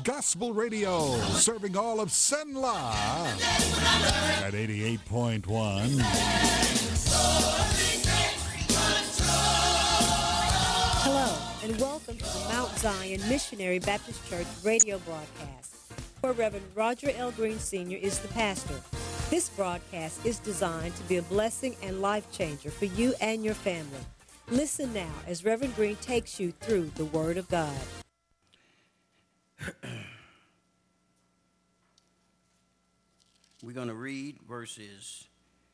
Gospel Radio, serving all of Senla at 88.1. Hello, and welcome to the Mount Zion Missionary Baptist Church radio broadcast, where Reverend Roger L. Green Sr. is the pastor. This broadcast is designed to be a blessing and life changer for you and your family. Listen now as Reverend Green takes you through the Word of God. We're going to read verses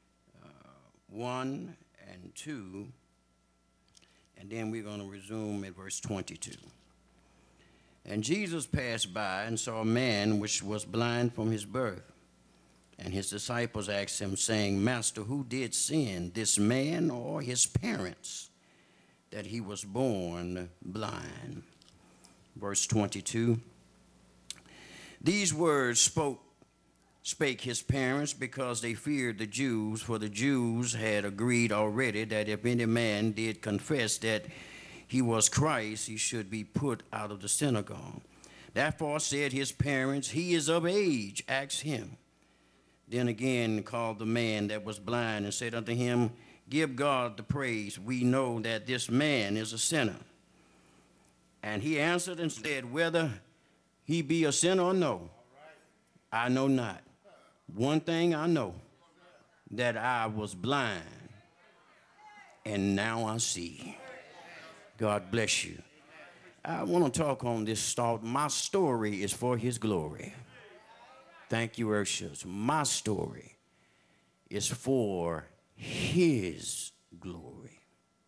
1 and 2, and then we're going to resume at verse 22. And Jesus passed by and saw a man which was blind from his birth. And his disciples asked him, saying, Master, who did sin, this man or his parents, that he was born blind? Verse 22. These words spake his parents because they feared the Jews, for the Jews had agreed already that if any man did confess that he was Christ, he should be put out of the synagogue. Therefore said his parents, he is of age, ask him. Then again called the man that was blind and said unto him, Give God the praise. We know that this man is a sinner. And he answered and said, Whether he be a sinner or no, I know not. One thing I know, that I was blind, and now I see. God bless you. I want to talk on this thought. My story is for his glory. Thank you, Urshas. My story is for his glory.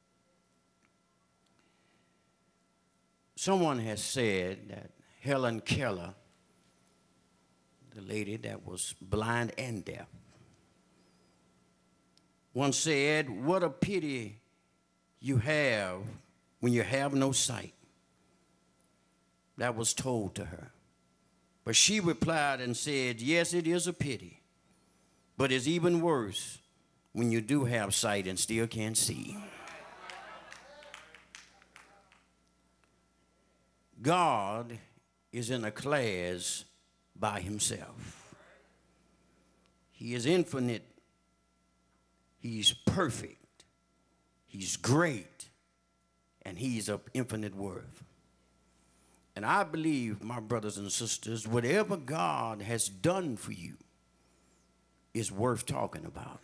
Someone has said that Helen Keller, the lady that was blind and deaf, once said, what a pity you have when you have no sight. That was told to her. But she replied and said, yes, it is a pity, but it's even worse when you do have sight and still can't see. God is in a class by himself. He is infinite. He's perfect. He's great. And he's of infinite worth. And I believe, my brothers and sisters, whatever God has done for you is worth talking about.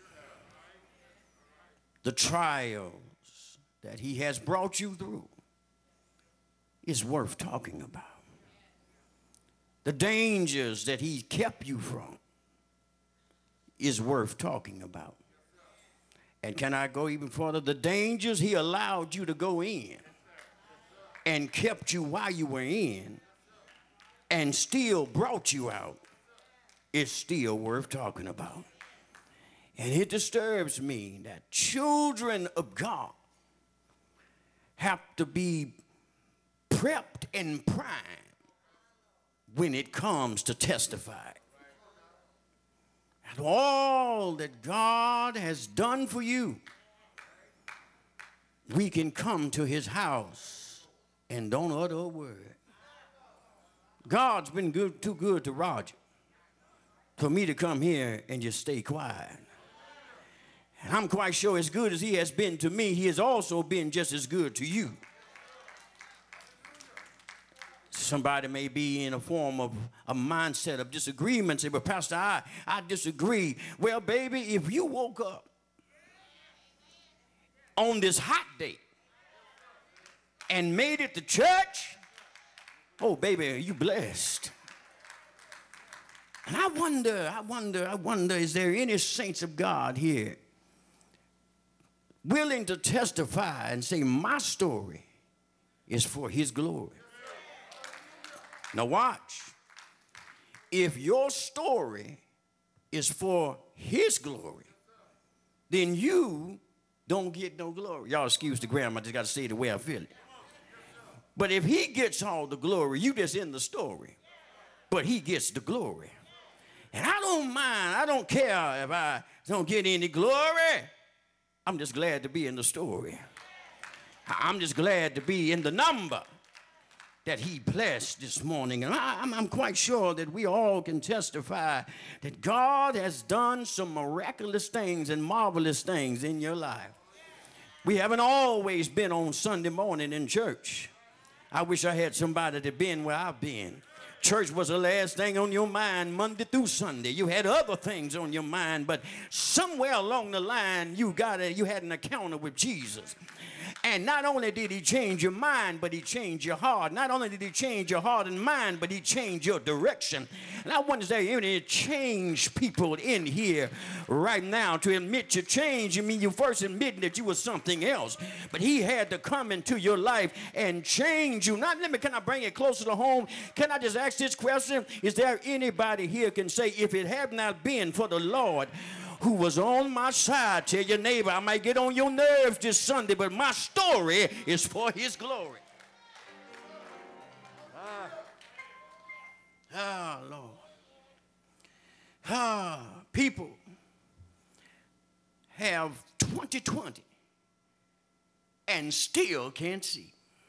The trials that he has brought you through is worth talking about. The dangers that he kept you from is worth talking about. And can I go even further? The dangers he allowed you to go in and kept you while you were in and still brought you out is still worth talking about. And it disturbs me that children of God have to be prepped and primed when it comes to testify. And all that God has done for you, we can come to his house and don't utter a word. God's been good, too good to Roger for me to come here and just stay quiet. And I'm quite sure as good as he has been to me, he has also been just as good to you. Somebody may be in a form of a mindset of disagreement. Say, but Pastor, I disagree. Well, baby, if you woke up on this hot day and made it to church, oh, baby, are you blessed? And I wonder, is there any saints of God here willing to testify and say, my story is for his glory? Now watch. If your story is for his glory, then you don't get no glory. Y'all excuse the grammar, I just got to say it the way I feel it. But if he gets all the glory, you just in the story. But he gets the glory. And I don't mind, I don't care if I don't get any glory. I'm just glad to be in the story. I'm just glad to be in the number. that he blessed this morning. And I'm quite sure that we all can testify that God has done some miraculous things and marvelous things in your life. We haven't always been on Sunday morning in church. I wish I had somebody that been where I've been. Church was the last thing on your mind Monday through Sunday. You had other things on your mind, but somewhere along the line you had an encounter with Jesus. And not only did he change your mind, but he changed your heart. Not only did he change your heart and mind, but he changed your direction. And I want to say, you need to change people in here right now. To admit your change, you mean you first admitting that you were something else. But he had to come into your life and change you. Can I bring it closer to home? Can I just ask this question? Is there anybody here can say, if it had not been for the Lord who was on my side? Tell your neighbor, I might get on your nerves this Sunday, but my story is for his glory. Lord. People have 20/20 and still can't see.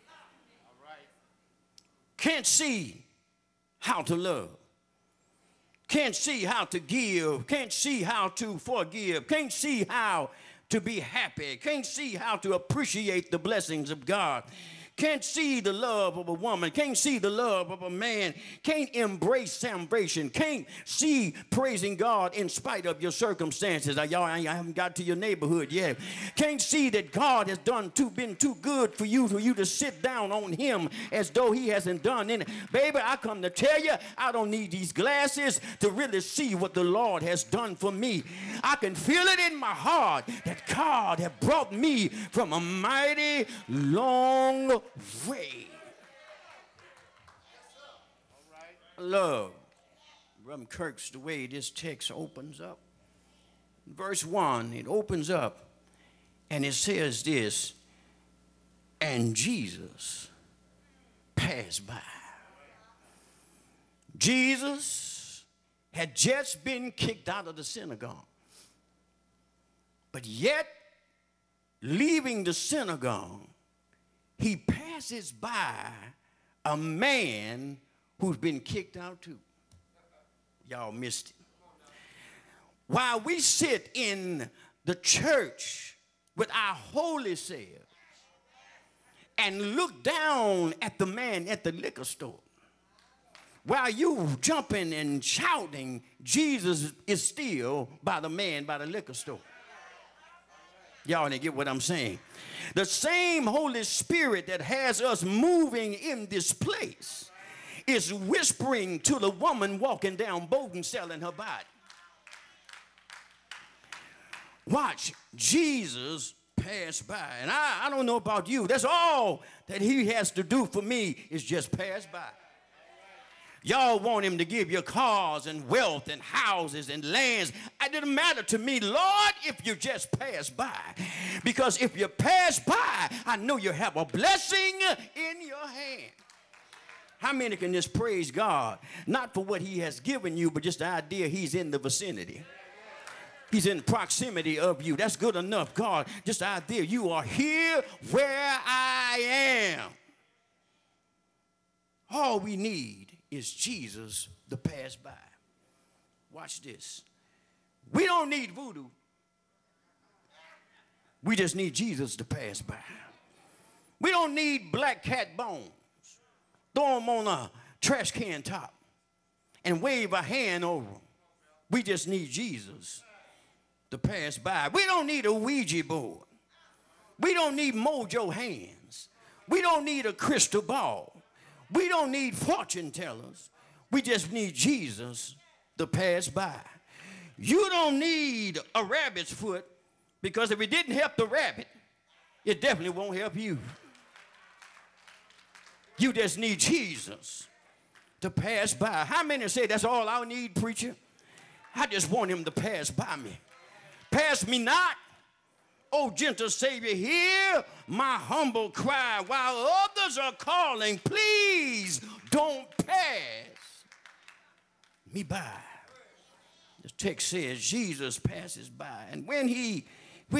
Can't see how to love. Can't see how to give, can't see how to forgive, can't see how to be happy, can't see how to appreciate the blessings of God, can't see the love of a woman, can't see the love of a man, can't embrace salvation, can't see praising God in spite of your circumstances. Y'all, I haven't got to your neighborhood yet. Can't see that God has been too good for you to sit down on him as though he hasn't done anything. Baby, I come to tell you, I don't need these glasses to really see what the Lord has done for me. I can feel it in my heart that God has brought me from a mighty long way. Love, Brother Kirk's the way this text opens up. Verse 1, it opens up and it says this, and Jesus passed by. Jesus had just been kicked out of the synagogue, but yet leaving the synagogue, he passes by a man who's been kicked out too. Y'all missed it. While we sit in the church with our holy selves and look down at the man at the liquor store, while you jumping and shouting, Jesus is still by the man by the liquor store. Y'all didn't get what I'm saying. The same Holy Spirit that has us moving in this place is whispering to the woman walking down Bowden selling her body. Watch, Jesus passed by. And I don't know about you. That's all that he has to do for me is just pass by. Y'all want him to give you cars and wealth and houses and lands. It didn't matter to me, Lord, if you just pass by. Because if you pass by, I know you have a blessing in your hand. How many can just praise God? Not for what he has given you, but just the idea he's in the vicinity. He's in proximity of you. That's good enough, God. Just the idea you are here where I am. All we need is Jesus to pass by. Watch this. We don't need voodoo. We just need Jesus to pass by. We don't need black cat bones. Throw them on a trash can top and wave a hand over them. We just need Jesus to pass by. We don't need a Ouija board. We don't need mojo hands. We don't need a crystal ball. We don't need fortune tellers. We just need Jesus to pass by. You don't need a rabbit's foot, because if it didn't help the rabbit, it definitely won't help you. You just need Jesus to pass by. How many say that's all I need, preacher? I just want him to pass by me. Pass me not, O gentle Savior, hear my humble cry while others are calling. Please don't pass me by. The text says Jesus passes by. And when he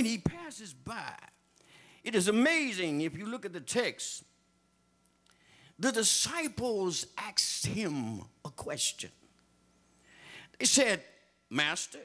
passes by, it is amazing if you look at the text the disciples asked him a question. They said, Master,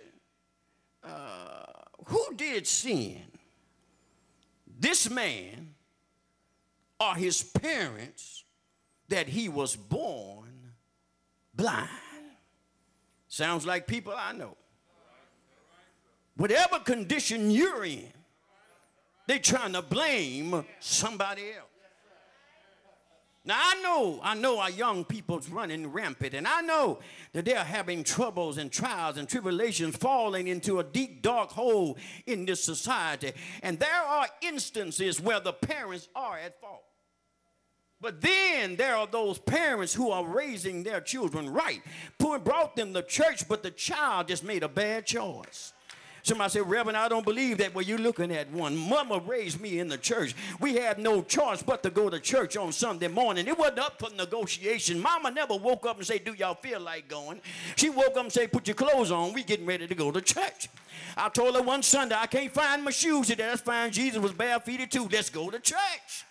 who did sin? This man or his parents that he was born blind? Sounds like people I know. Whatever condition you're in, they're trying to blame somebody else. Now, I know our young people's running rampant, and I know that they're having troubles and trials and tribulations, falling into a deep, dark hole in this society. And there are instances where the parents are at fault. But then there are those parents who are raising their children right, brought them to church, but the child just made a bad choice. Somebody said, Reverend, I don't believe that. Well, you're looking at one. Mama raised me in the church. We had no choice but to go to church on Sunday morning. It wasn't up for negotiation. Mama never woke up and said, do y'all feel like going? She woke up and said, put your clothes on. We getting ready to go to church. I told her one Sunday, I can't find my shoes. She said, that's fine. Jesus was barefooted too. Let's go to church.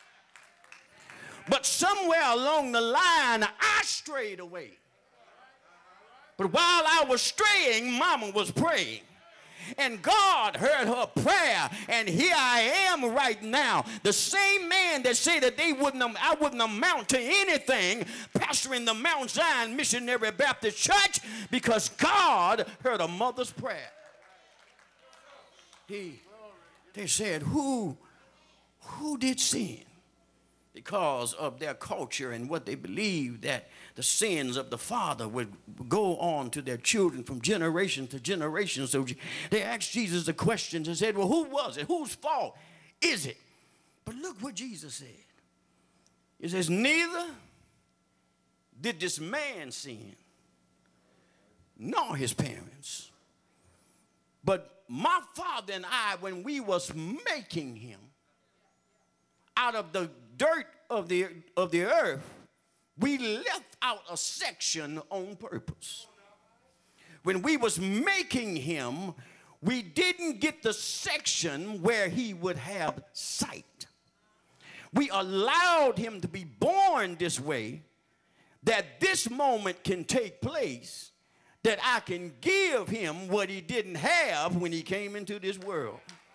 But somewhere along the line, I strayed away. But while I was straying, Mama was praying. And God heard her prayer, and here I am right now. The same man that said that I wouldn't amount to anything, pastoring the Mount Zion Missionary Baptist Church, because God heard a mother's prayer. They said, who did sin? Because of their culture and what they believed, that the sins of the father would go on to their children from generation to generation. So they asked Jesus the questions and said, well, who was it? Whose fault is it? But look what Jesus said. He says, neither did this man sin, nor his parents. But my father and I, when we was making him out of the dirt of the earth, we left out a section on purpose. When we was making him, we didn't get the section where he would have sight. We allowed him to be born this way, that this moment can take place, that I can give him what he didn't have when he came into this world.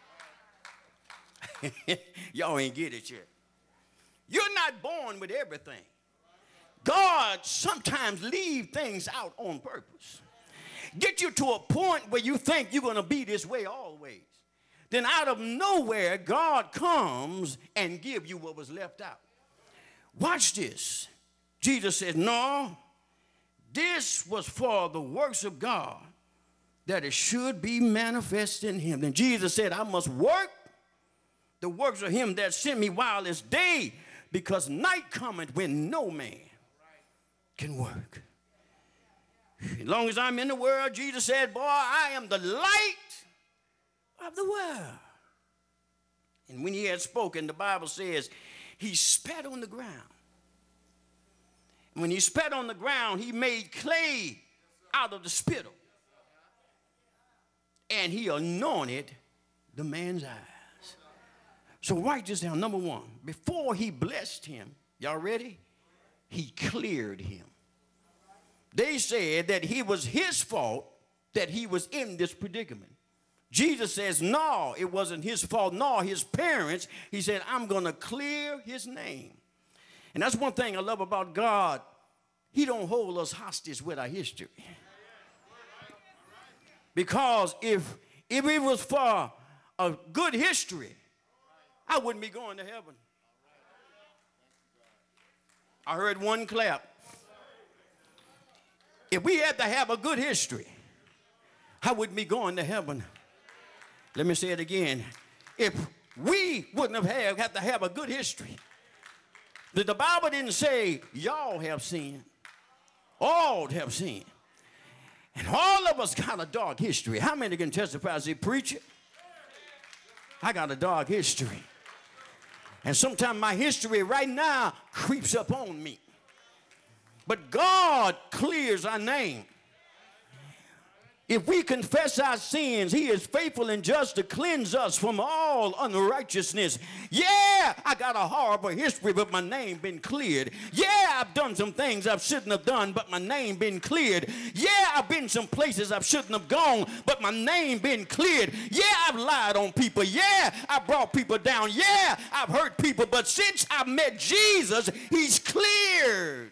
Y'all ain't get it yet. You're not born with everything. God sometimes leave things out on purpose. Get you to a point where you think you're going to be this way always. Then out of nowhere, God comes and give you what was left out. Watch this. Jesus said, no, this was for the works of God, that it should be manifest in him. Then Jesus said, I must work the works of him that sent me while it's day, because night cometh when no man can work. As long as I'm in the world, Jesus said, boy, I am the light of the world. And when he had spoken, the Bible says he spat on the ground. And when he spat on the ground, he made clay out of the spittle. And he anointed the man's eyes. So write this down. Number one, before he blessed him, y'all ready? He cleared him. They said that it was his fault that he was in this predicament. Jesus says, no, it wasn't his fault, nor his parents. He said, I'm going to clear his name. And that's one thing I love about God. He don't hold us hostage with our history. Because if it was for a good history, I wouldn't be going to heaven. I heard one clap. If we had to have a good history, I wouldn't be going to heaven. Let me say it again. If we wouldn't have had to have a good history, the Bible didn't say y'all have sinned. All have sinned. And all of us got a dark history. How many can testify as a preacher? I got a dark history. And sometimes my history right now creeps up on me. But God clears our name. If we confess our sins, he is faithful and just to cleanse us from all unrighteousness. Yeah, I got a horrible history, but my name been cleared. Yeah, I've done some things I shouldn't have done, but my name been cleared. Yeah, I've been some places I shouldn't have gone, but my name been cleared. Yeah, I've lied on people. Yeah, I brought people down. Yeah, I've hurt people, but since I met Jesus, he's cleared.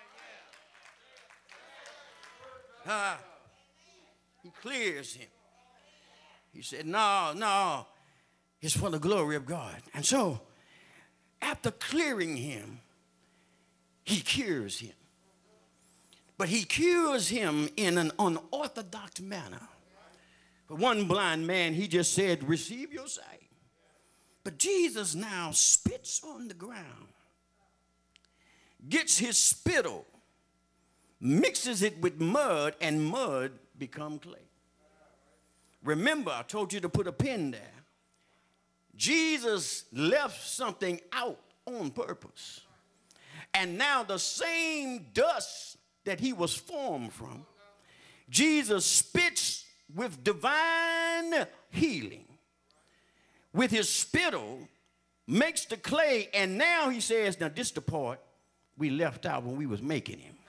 He clears him. He said, no, it's for the glory of God. And so, after clearing him, he cures him. But he cures him in an unorthodox manner. For one blind man, he just said, receive your sight. But Jesus now spits on the ground, gets his spittle, mixes it with mud, and mud become clay. Remember, I told you to put a pin there. Jesus left something out on purpose. And now the same dust that he was formed from, Jesus spits with divine healing. With his spittle, makes the clay, and now he says, now this is the part we left out when we was making him.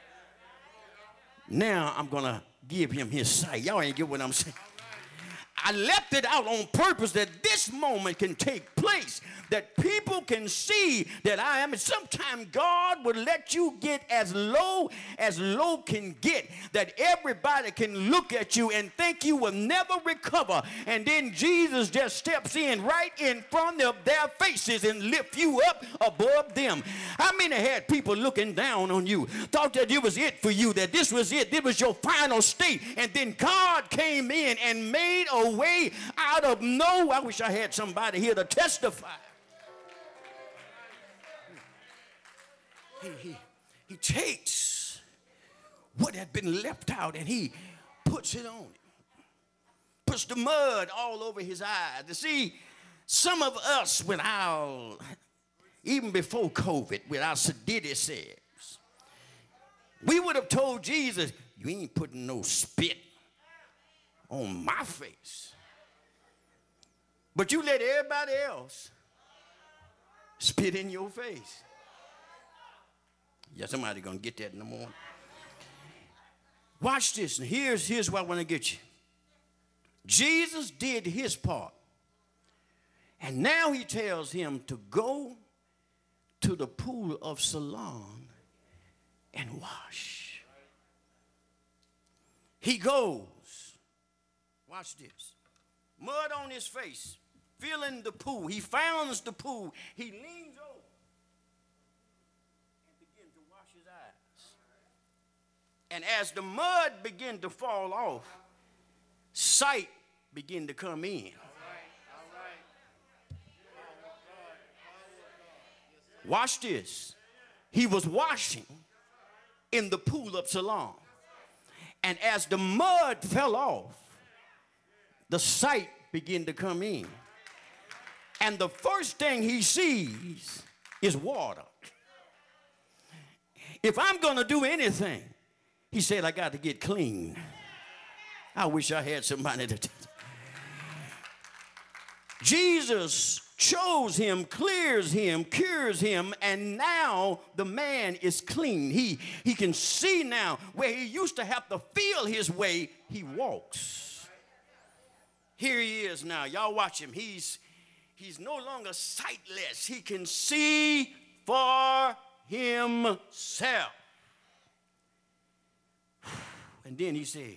Now I'm going to give him his sight. Y'all ain't get what I'm saying. I left it out on purpose that this moment can take place, that people can see that I am. And sometimes God will let you get as low can get, that everybody can look at you and think you will never recover. And then Jesus just steps in right in front of their faces and lift you up above them. How many had people looking down on you, thought that it was it for you, that this was it, this was your final state, and then God came in and made a way out of no. I wish I had somebody here to testify. He takes what had been left out and he puts it on him. Puts the mud all over his eyes. You see, some of us with our, even before COVID, with our sedity selves, we would have told Jesus, you ain't putting no spit on my face. But you let everybody else spit in your face. Yeah, somebody gonna get that in the morning. Watch this. And here's what I want to get you. Jesus did his part. And now he tells him to go to the pool of Siloam and wash. He goes. Watch this. Mud on his face, feeling the pool. He finds the pool. He leans over and begins to wash his eyes. And as the mud began to fall off, sight began to come in. Watch this. He was washing in the pool of Siloam. And as the mud fell off, the sight began to come in. And the first thing he sees is water. If I'm going to do anything, he said, I got to get clean. I wish I had somebody to. Jesus chose him, clears him, cures him, and now the man is clean. He can see now where he used to have to feel his way, he walks. Here he is now. Y'all watch him. He's no longer sightless. He can see for himself. And then he says,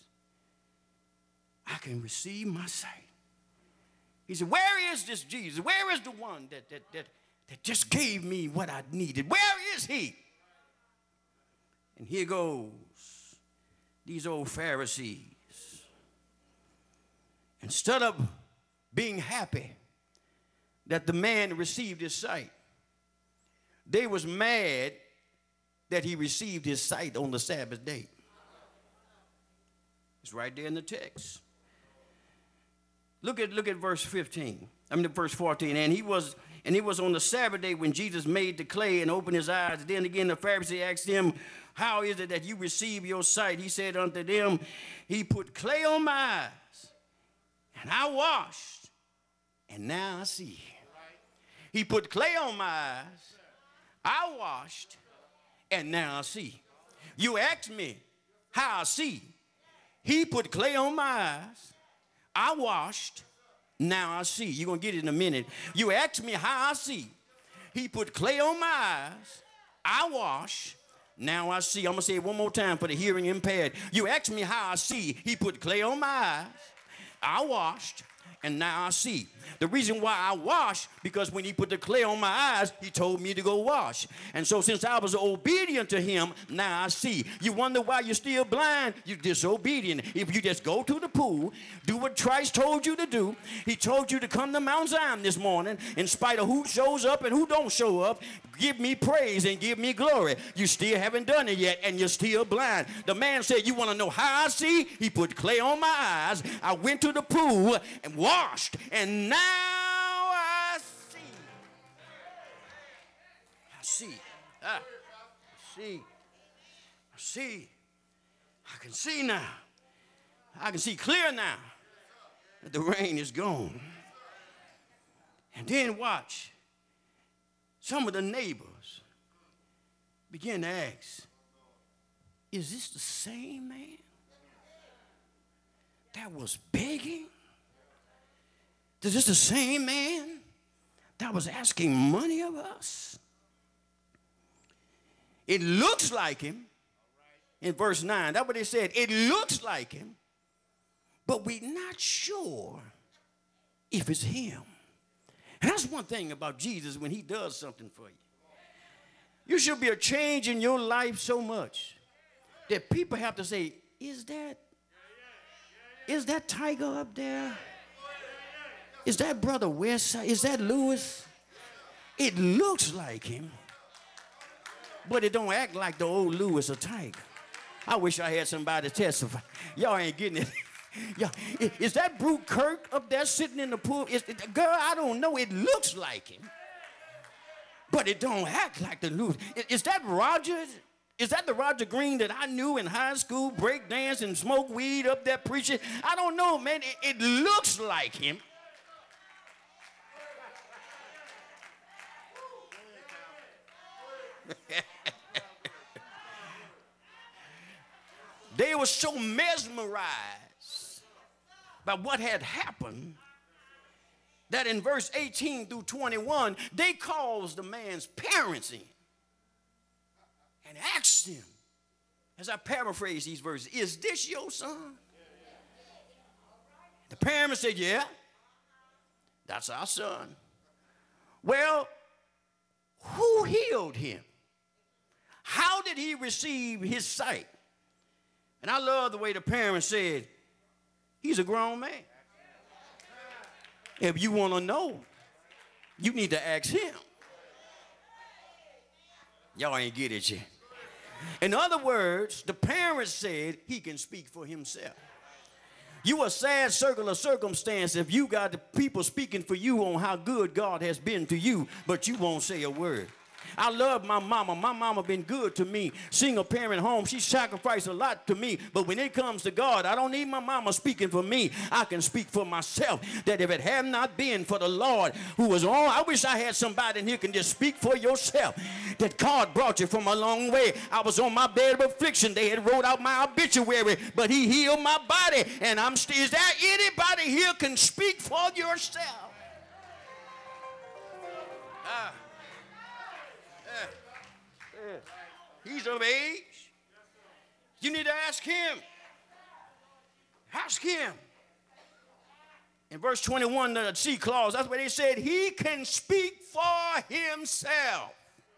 I can receive my sight. He said, where is this Jesus? Where is the one that just gave me what I needed? Where is he? And here goes these old Pharisees. Instead of being happy that the man received his sight, they was mad that he received his sight on the Sabbath day. It's right there in the text. Look at verse 15. Verse 14. And he was And it was on the Sabbath day when Jesus made the clay and opened his eyes. Then again the Pharisee asked him, how is it that you receive your sight? He said unto them, he put clay on my eyes, and I washed, and now I see. He put clay on my eyes, I washed, and now I see. You asked me how I see. He put clay on my eyes, I washed, now I see. You're going to get it in a minute. You asked me how I see. He put clay on my eyes, I washed, now I see. I'm going to say it one more time for the hearing impaired. You asked me how I see. He put clay on my eyes, I washed, and now I see. The reason why I wash, because when he put the clay on my eyes, he told me to go wash. And so since I was obedient to him, now I see. You wonder why you're still blind? You're disobedient. If you just go to the pool, do what Christ told you to do. He told you to come to Mount Zion this morning, in spite of who shows up and who don't show up. Give me praise and give me glory. You still haven't done it yet, and you're still blind. The man said, you want to know how I see? He put clay on my eyes. I went to the pool and washed, and now I see. I see. I see. I see. I can see now. I can see clear now that the rain is gone. And then watch. Some of the neighbors began to ask, is this the same man that was begging? Is this the same man that was asking money of us? It looks like him in verse 9. That's what they said. It looks like him, but we're not sure if it's him. And that's one thing about Jesus when he does something for you. You should be a change in your life so much that people have to say, is that Tiger up there? Is that Brother West? Is that Lewis? It looks like him, but it don't act like the old Lewis or Tiger. I wish I had somebody to testify. Y'all ain't getting it. Is that Brute Kirk up there sitting in the pool? Girl, I don't know. It looks like him, but it don't act like the Lewis. Is that Roger? Is that the Roger Green that I knew in high school, break dance and smoke weed up there preaching? I don't know, man. It looks like him. They were so mesmerized by what had happened that in verse 18 through 21, they caused the man's parents in and asked him, as I paraphrase these verses, is this your son? The parents said, yeah, that's our son. Well, who healed him? How did he receive his sight? And I love the way the parents said, he's a grown man. If you want to know, you need to ask him. Y'all ain't get it yet. In other words, the parents said he can speak for himself. You a sad circle of circumstance if you got the people speaking for you on how good God has been to you, but you won't say a word. I love my mama. My mama been good to me. Single parent home. She sacrificed a lot to me. But when it comes to God, I don't need my mama speaking for me. I can speak for myself. That if it had not been for the Lord who was on, I wish I had somebody in here can just speak for yourself. That God brought you from a long way. I was on my bed of affliction. They had wrote out my obituary, but he healed my body. And I'm still, is there anybody here can speak for yourself? He's of age. You need to ask him. Ask him. In verse 21, the C clause, that's what they said. He can speak for himself.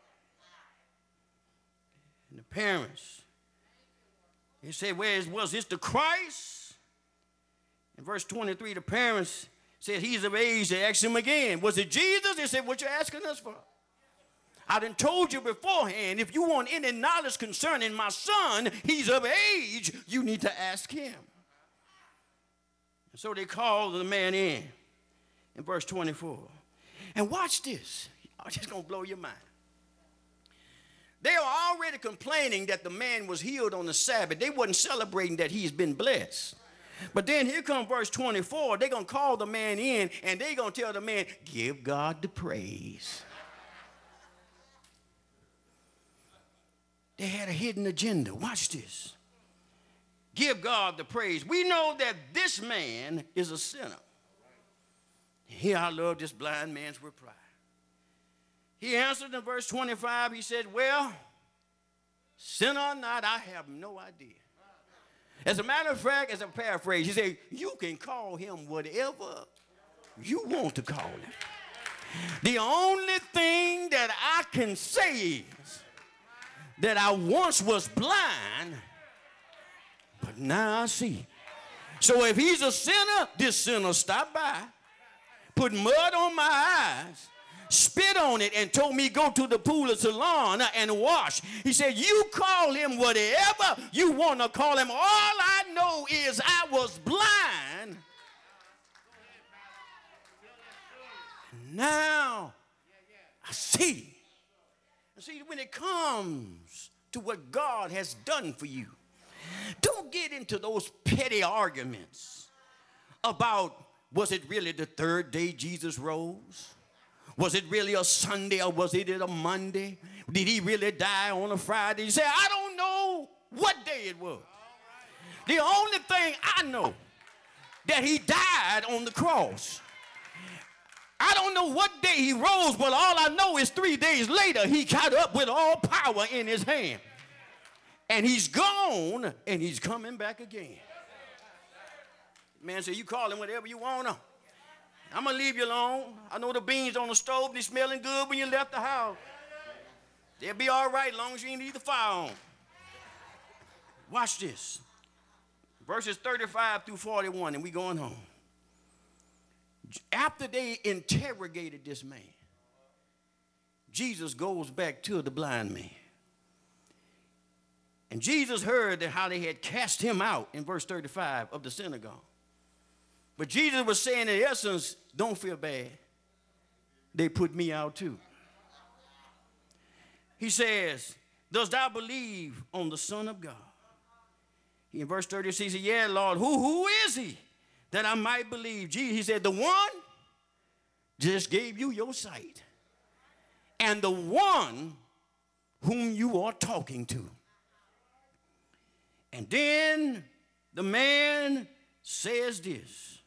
And the parents, they said, was this the Christ? In verse 23, the parents said, he's of age. They asked him again, was it Jesus? They said, what you asking us for? I done told you beforehand, if you want any knowledge concerning my son, he's of age, you need to ask him. And so they called the man in verse 24. And watch this. I'm just going to blow your mind. They were already complaining that the man was healed on the Sabbath. They wasn't celebrating that he's been blessed. But then here comes verse 24. They're going to call the man in, and they're going to tell the man, give God the praise. They had a hidden agenda. Watch this. Give God the praise. We know that this man is a sinner. Here I love this blind man's reply. He answered in verse 25. He said, well, sinner or not, I have no idea. As a matter of fact, as a paraphrase, he said, you can call him whatever you want to call him. The only thing that I can say is that I once was blind, but now I see. So if he's a sinner, this sinner stopped by, put mud on my eyes, spit on it, and told me go to the pool of Siloam and wash. He said, you call him whatever you want to call him. All I know is I was blind. Now I see. See, when it comes to what God has done for you, don't get into those petty arguments about, was it really the third day Jesus rose? Was it really a Sunday or was it a Monday? Did he really die on a Friday? You say, I don't know what day it was. The only thing I know, that he died on the cross. I don't know what day he rose, but all I know is 3 days later, he got up with all power in his hand. And he's gone, and he's coming back again. Man said, you call him whatever you want to. I'm going to leave you alone. I know the beans on the stove, they smelling good when you left the house. They'll be all right as long as you ain't leave the fire on. Watch this. Verses 35 through 41, and we going home. After they interrogated this man, Jesus goes back to the blind man. And Jesus heard that how they had cast him out in verse 35 of the synagogue. But Jesus was saying in essence, don't feel bad. They put me out too. He says, dost thou believe on the Son of God? In verse 36, he said, yeah, Lord, who is he that I might believe? Jesus, he said, the one just gave you your sight. And the one whom you are talking to. And then the man says this,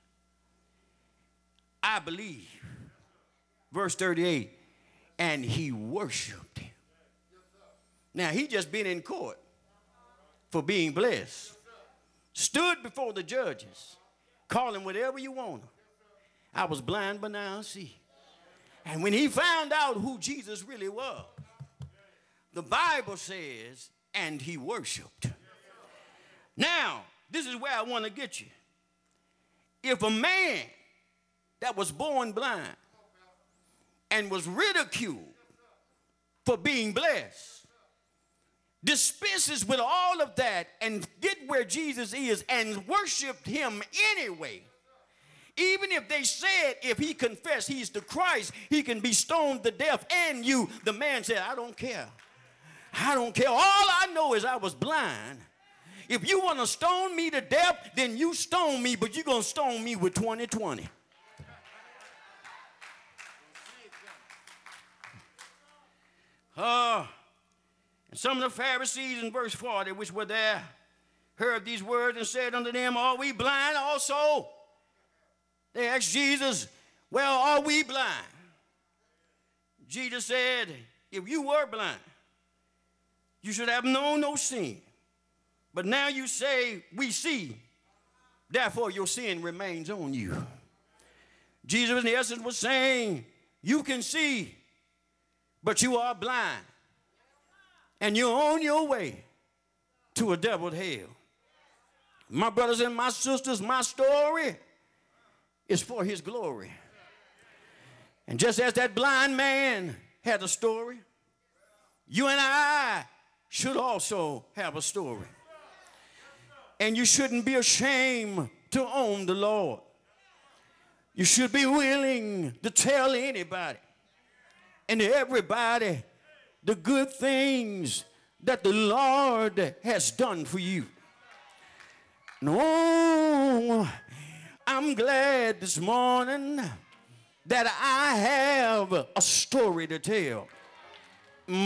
I believe. Verse 38, and he worshiped him. Now, he just been in court for being blessed. Stood before the judges, call him whatever you want. I was blind, but now I see. And when he found out who Jesus really was, the Bible says, and he worshiped. Now, this is where I want to get you. If a man that was born blind and was ridiculed for being blessed dispenses with all of that and get where Jesus is and worshiped him anyway, even if they said if he confessed he's the Christ, he can be stoned to death, and you, the man said, I don't care. I don't care. All I know is I was blind. If you want to stone me to death, then you stone me, but you're going to stone me with 20/20. And some of the Pharisees in verse 40, which were there, heard these words and said unto them, are we blind also? They asked Jesus, well, are we blind? Jesus said, if you were blind, you should have known no sin. But now you say, we see, therefore your sin remains on you. Jesus in essence was saying, you can see, but you are blind. And you're on your way to a devil's hell. My brothers and my sisters, my story is for his glory. And just as that blind man had a story, you and I should also have a story. And you shouldn't be ashamed to own the Lord. You should be willing to tell anybody and everybody the good things that the Lord has done for you. No, I'm glad this morning that I have a story to tell.